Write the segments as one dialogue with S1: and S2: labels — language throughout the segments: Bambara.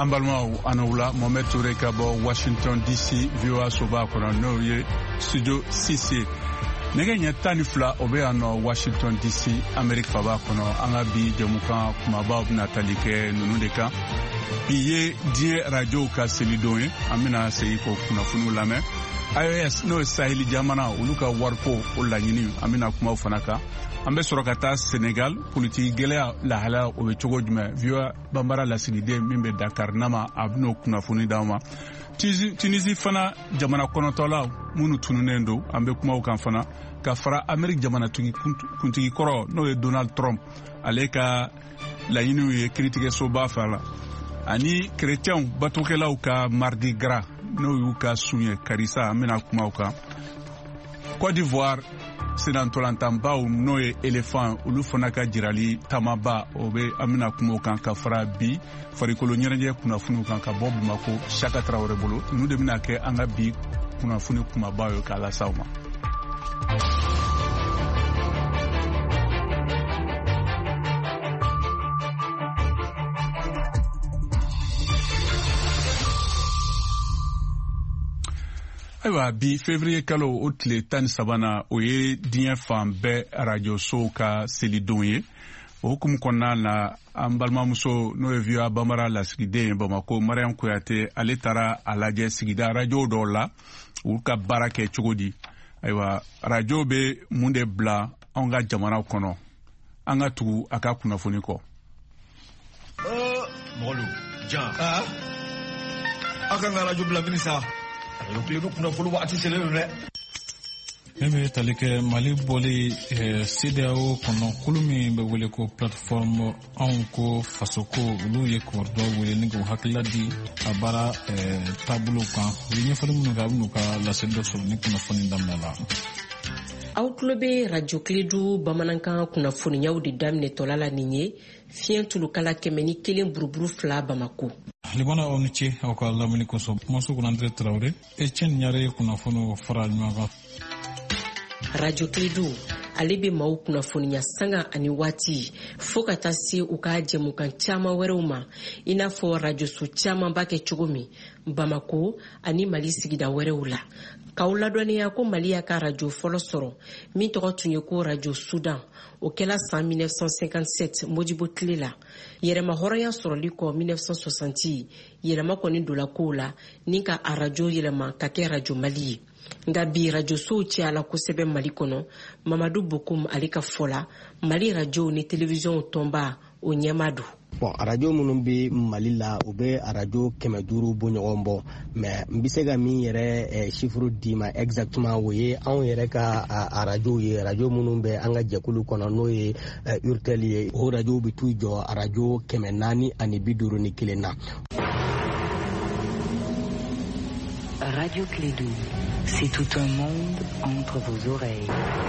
S1: an balimaw ana wula Mohamed Touré ka bɔ Washington DC VOA soba kɔnɔ n'o ye studio 6 ye nɛgɛ ɲɛ 12 o bɛ yan nɔ Washington DC Amérique faba kɔnɔ an ka bi jɛmukan kumabaw bɛna tali kɛ ninnu de kan bi ye diɲɛ radio ka selidon ye an bɛna segin k'o kunnafoniw lamɛn IOS n'o ye Saheli jamana olu ka wariko o laɲini an bɛna kumaw fana kan an bɛ sɔrɔ ka taa Senegal politiki gɛlɛya lahalaya o bɛ cogo jumɛn VOA banbara lasigiden min bɛ Dakar nama a bɛn'o kunnafoni d'an ma Tunisie fana jamana kɔnɔtɔla minnu tununnen don an bɛ kumaw kan fana ka fara Amérique jamana kuntigi kɔrɔ n'o ye Donald Trump ale ka laɲiniw ye kiiritigɛsoba fɛ la ani chrétiens batokɛlaw ka Mardi Gras n'o y'u ka sun ye karisa an bɛna kumaw kan Côte d'Ivoire senantolantanbaw n'o ye éléphant olu fana ka jirali tamaba o bɛ an bɛna kumaw kan ka fara bi farikolo ɲɛnajɛ kunnafoniw kan ka bɔ Bamako Chaka Traoré bolo ninnu de bɛna kɛ an ka bi kunnafoni kumabaw ye k'a lase aw ma. Ayiwa bi février kalo o tile 13 o ye diɲɛ fan bɛɛ radio sow ka selidon ye o hukumu kɔnɔna na an balimamuso n'o ye VOA banbara lasigiden ye Bamako Mariam Kuyate ale taara a lajɛ sigida radio dɔw la u ka baara kɛ cogo di ayiwa radio bɛ mun de bila anw ka jamana kɔnɔ an ka tugu a ka kunnafoni kɔ.
S2: Mɔgɔlu jan a kan ka radio bila mini sa
S3: Meme tali kɛ Mali bɔli CEDEAO kɔnɔ kulu min bɛ wele ko plateforme anw ko fasoko olu ye kɔrɔdɔ wele ni k'u hakilila di a baara taabolo kan u ye ɲɛfɔli minnu kɛ a bɛn'u ka laseli dɔ sɔrɔ ni kunnafoni daminɛ la.
S4: Aw tulo bɛ radio Kiledu bamanankan kunnafoniyaw de daminɛtɔla la nin ye fiɲɛ tulukala 101 buruburu 2 Bamako.
S3: Libana aw ni ce aw ka lamɛnni kosɔn kumaso kɔnɔ André Traoré Etienne Ɲare kunnafoniw fara ɲɔgɔn kan.
S4: Radio Kiledu ale bɛ maaw kunnafoniya sanga ani waati fo ka taa se u ka jɛmukan caman wɛrɛw ma i n'a fɔ radioso caman b'a kɛ cogo min Bamako ani Mali sigida wɛrɛw la. K'aw ladɔnniya ko Mali y'a ka radio fɔlɔ sɔrɔ min tɔgɔ tun ye ko Radio Soudan o kɛla san 1957 Modibo tile la yɛrɛma hɔrɔnya sɔrɔli kɔ 1960 yɛrɛma kɔni donna kow la ni ka a radio yɛlɛma ka kɛ Radio Mali ye nka bi radio sow cayala kosɛbɛ Mali kɔnɔ Mamadou Bokoum ale ka fɔla Mali radio ni télévision tɔnba o ɲɛma don.
S5: Bon radio minnu bɛ Mali la u bɛ radio 500 bɔ ɲɔgɔn bɔ mais n bɛ se ka min yɛrɛ chiffre d'i ma exactement o ye anw yɛrɛ ka radio ye radio minnu bɛ an ka jɛkulu kɔnɔ n'o ye Urtel ye o radio bɛ t'u jɔ radio 451 na.
S6: Radio Kiledu, c'est tout un monde entre vos oreilles.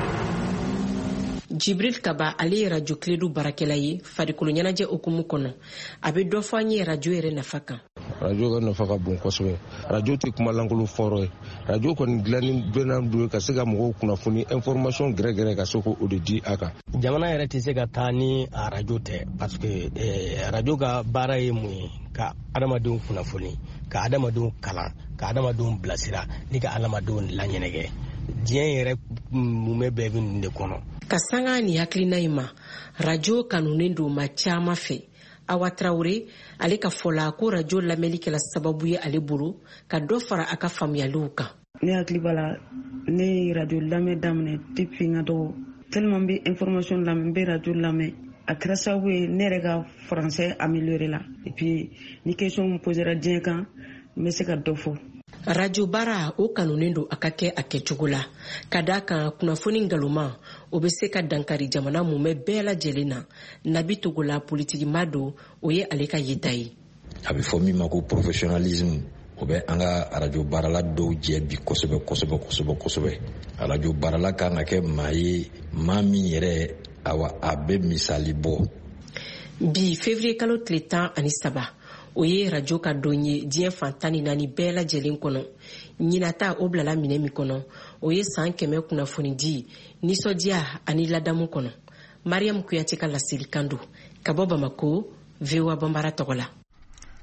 S4: Jibril Kaba ale ye radio Kiledu barakɛla ye farikolo ɲɛnajɛ okumu kɔnɔ a bɛ dɔ fɔ an ye radio yɛrɛ nafa kan.
S7: Radio ka nafa ka bon kosɛbɛ radio tɛ kuma lankolon fɔlɔ ye radio kɔni dilanni bɛna don ka se ka mɔgɔw kunnafoni information gɛrɛgɛrɛ ka se k'o de di a kan.
S5: Jamana yɛrɛ tɛ se ka taa ni radio tɛ parce que radio ka baara ye mun ye ka adamadenw kunnafoni ka adamadenw kalan ka adamadenw bilasira ni ka adamadenw laɲɛnɛgɛ diɲɛ yɛrɛ mun bɛ bɛɛ bɛ nin de kɔnɔ.
S4: Ka sanga ni hakilina in ma radio kanunen don ma caman fɛ Awa Traoré ale ka fɔla ko radio lamɛnli kɛla sababu ye ale bolo ka dɔ fara a ka faamuyaliw kan.
S8: Ne hakili b'a ne radio lamɛn daminɛ depuis n ka dɔgɔ tellement n bɛ information lamɛn n bɛ radio lamɛn a kɛra sababu ye ne yɛrɛ ka français amélioré la et puis ni question min posera diɲɛ kan n bɛ se ka dɔ fɔ.
S4: Radio bara o kanunen don a ka kɛ a kɛcogo la ka da kan kunnafoni ngaloma o bɛ se ka dankari jamana mun bɛɛ lajɛlen na Nabi Togola politiki ma don o ye ale ka yeta ye.
S9: A bɛ fɔ min ma ko professionnalisme o bɛ an ka radio barala dɔw jɛ bi kosɛbɛ. Radio barala kan ka kɛ maa ye maa min yɛrɛ a bɛ misali bɔ.
S4: Bi février kalo tile 13 o ye radio ka don ye diɲɛ fan 14 bɛɛ lajɛlen kɔnɔ ɲinata o bilala minɛ min kɔnɔ o ye san 100 kunnafoni di nisɔndiya ani ladamu kɔnɔ. Mariam Kuyate ka laseli kan don ka bɔ Bamako VOA Bambara tɔgɔ la.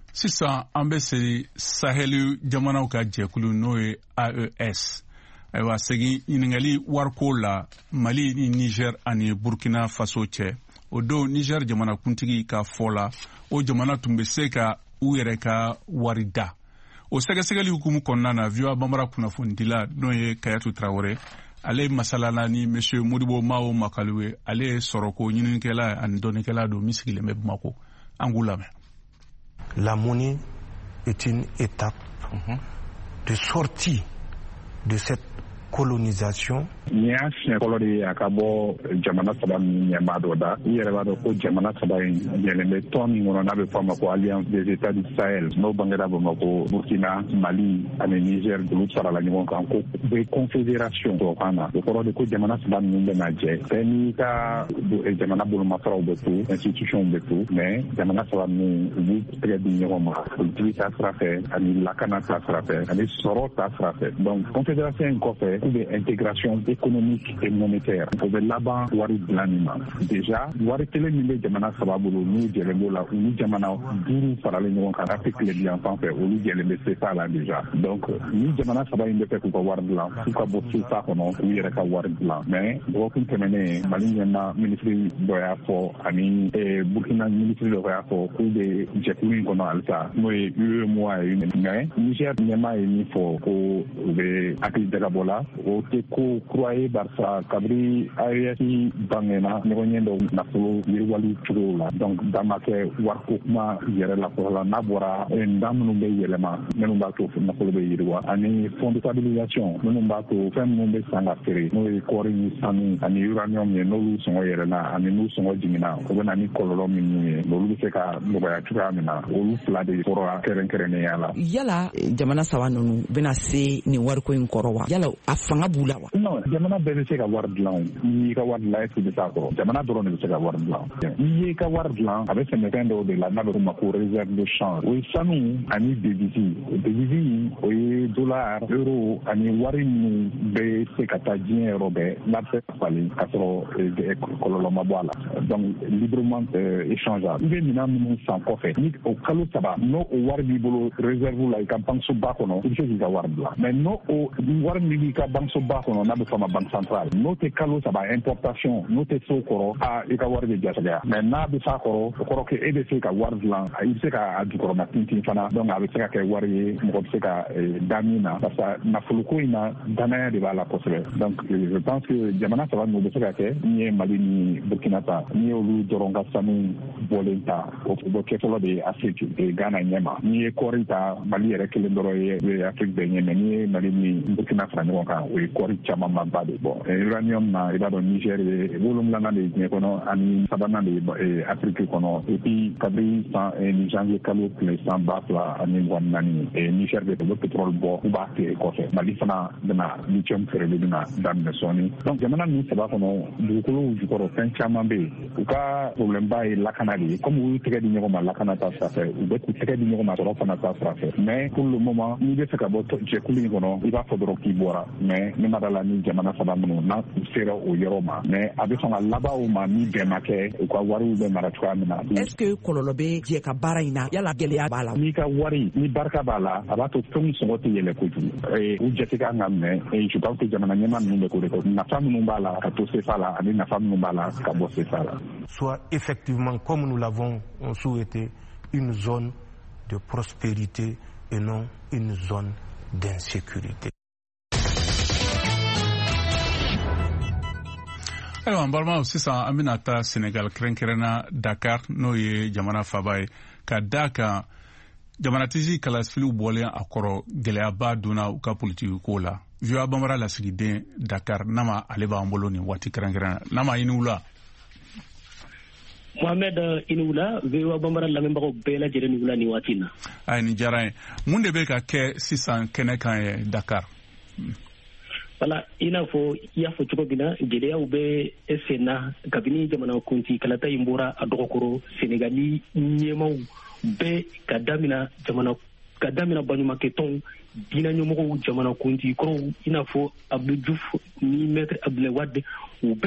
S1: Sisan an bɛ se Sahel jamanaw ka jɛkulu n'o ye AES. Ayiwa segin ɲininkali wariko la Mali ni Niger ani Burkina Faso cɛ. O don Niger jamanakuntigi ka fɔ la o jamana tun bɛ se ka u yɛrɛ ka wari da. O sɛgɛsɛgɛli hukumu kɔnɔna na VOA Bambara kunnafonidila n'o ye Kayatu Traoré ale masalala ni Monsieur Modibo Mao Makaluwe ale ye sɔrɔko ɲininikɛla ani dɔnnikɛla don min sigilen bɛ Bamako. An k'u lamɛn.
S10: La monnaie est une étape de sortie de cette colonisation.
S11: Ni y'a siɲɛ fɔlɔ de ye a ka bɔ jamana saba min ɲɛmaa dɔ da i yɛrɛ b'a dɔn ko jamana saba in yɛlɛn bɛ tɔn min kɔnɔ n'a bɛ fɔ a ma ko Alliance des États du Sahel n'o bangera Bamako, Burkina, Mali ani Niger olu farala ɲɔgɔn kan ko bɛ confédération tubabukan na o kɔrɔ de ko jamana saba ninnu bɛna jɛ bɛɛ n'i ka jamana bolomafaraw bɛ to institution bɛ to mais jamana saba ninnu u b'u tɛgɛ di ɲɔgɔn ma politique ta sira fɛ ani lakana ta sira fɛ ani sɔrɔ ta sira fɛ donc confédération in kɔfɛ u bɛ intégration économique et monétaire. On peut là-bas voir l'anima. Déjà, voir quel est le jamana sababolo nous djelebo la nous jamana duru parallèle nous en Afrique les bien en fait ou nous djelebo c'est ça là déjà. Donc nous jamana sababolo ne peut pas voir blanc. Tout cas bosser ça qu'on a oui il voir blanc. Mais beaucoup de Mali na ministre doya fo ani Burkina ministre doya fo ou des jetouins qu'on a ça. Nous moi une mais Niger n'ema ni fo ko be akil dagabola o te ko croyé barça kabri ayati bangena negonendo nafolo yirwali chugo la donc damake warko kuma yere la ko la nabora ndam no be yelema menu ba to nafolo be yirwa ani fond de stabilisation menu ba to fem no be sanga fere no e kori ni sanu ani uranium ye no lu songo yere na ani nu songo jingina ko bana ni kololo min ni no lu se ka no ba chuga mina o lu fla de foro keren ne yala
S12: jamana sawanonu bena se ni warko in korowa yala afanga bula wa
S11: no jamana bebe se ka war dilan ni ka war dilan est de ça ko jamana doro ne se ka war dilan ni ka war dilan avec ce mécanisme de la na ma ko réserve de change o sanu ani devisi o dollar euro ani wari ni be se ka ta dien robe na se fali katro kololo mabwala donc librement échangeable ibe mina mun sans coffre ni o kalo saba no o wari bi bolo réserve la ka banque so ba kono il faut ka war dilan mais no o wari ni ka banque so ba kono na be fama banque centrale note kalo saba importation note sokoro a ika warbe jasaga mais na be sakoro koro ke EDC ka warlan il se ka adukoro na tintin fana donc avec ça ka wari mo se ka damina parce que na fuluko ina dana de bala possible donc je pense que jamana ça va nous be ka ke ni Mali ni Burkina Faso ni olu doronga sanu bolenta o bo ke folo de Afrique e Ghana nyema ni korita Mali yere kele ndoro ye Afrique de nyema ni Mali ni Burkina Faso ka o kori chama mambade bon uranium na ibado Niger volum lana de kono ani sabana de Afrique kono et puis kabri sans janvier kalo les sans basla ani wanani et Niger de le pétrole bo ba te ko fe Mali fana dana lithium ferele dina dan de soni donc jamana ni saba kono dukulu jukoro fen chama be uka problème ba e lakanali comme vous tege di nyoma lakana ta sa fe u be ku tege di nyoma ro fana ta sa fe mais pour le moment ni be saka bo je kuli kono il va faudra ki bora mais ni madala ni jamana saba no na sera o yoroma mais avec son laba o ma ni be make ko wari be mara tuka mina
S12: est-ce que kololobe je ka bara ina yala gele bala
S11: ni ka wari ni barka bala abato tum so wote yele ko tu e u jete ka ngame e je pense que jamana nyama ni be ko na famu numbala ka to se fala ani na famu numbala ka bo se fala
S10: soit effectivement comme nous l'avons souhaité une zone de prospérité et non une zone d'insécurité.
S1: Ayiwa n balimaw sisan an bɛna taa Senegal kɛrɛnkɛrɛnna Dakar n'o ye jamana faba ye ka da kan jamanatigi kalasifiliw bɔlen a kɔrɔ gɛlɛyaba donna u ka politiki ko la VOA Bambara lasigiden Dakar nama ale b'an bolo nin waati kɛrɛnkɛrɛnna nama i ni wula.
S13: Mohamed i ni wula VOA Bambara lamɛnbagaw bɛɛ lajɛlen ni wula nin waati in na.
S1: Ayi nin diyara n ye mun de bɛ ka kɛ sisan kɛnɛ kan ye Dakar.
S13: Wala i n'a fɔ i y'a fɔ cogo min na gɛlɛyaw bɛ sen na kabini jamanakuntigi kalata in bɔra a dɔgɔkɔrɔ Senegali ɲɛmaw bɛɛ ka damina baɲumankɛtɔnw diinɛ ɲɛmɔgɔw jamanakuntigi kɔrɔw i n'a fɔ Abdou Diouf ni Maître Abdoulaye Wade u bɛɛ